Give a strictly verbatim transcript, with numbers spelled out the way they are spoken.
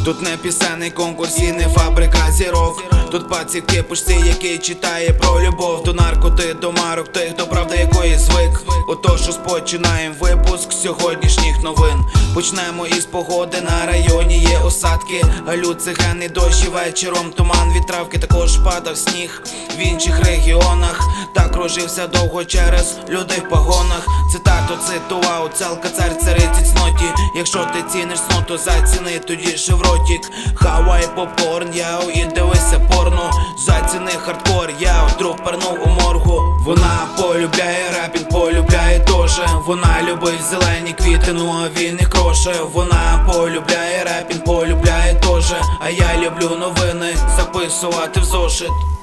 Тут не пісенний конкурс і не фабрика зірок. Тут пацівки пишці, який читає про любов до наркоти, до марок, тих, до правди якої звик. Отож розпочинаємо випуск сьогоднішніх новин. Почнемо із погоди, на районі є осадки, галюцигени, дощі, вечором туман від травки. Також падав сніг в інших регіонах. Так кружився довго через людей в погонах. Цитату цитував целка цар цариці цноті. Якщо ти ціниш сноту, заціни тоді шевротік. Хавай попкорн, яу, і дивися порно. Заціни хардкор, яу, труп пернув у моргу. Вона полюбляє рапінг, полюбляє тоже. Вона любить зелені квіти, ну а він їх кроше. Вона полюбляє рапінг, полюбляє тоже. А я люблю новини записувати в зошит.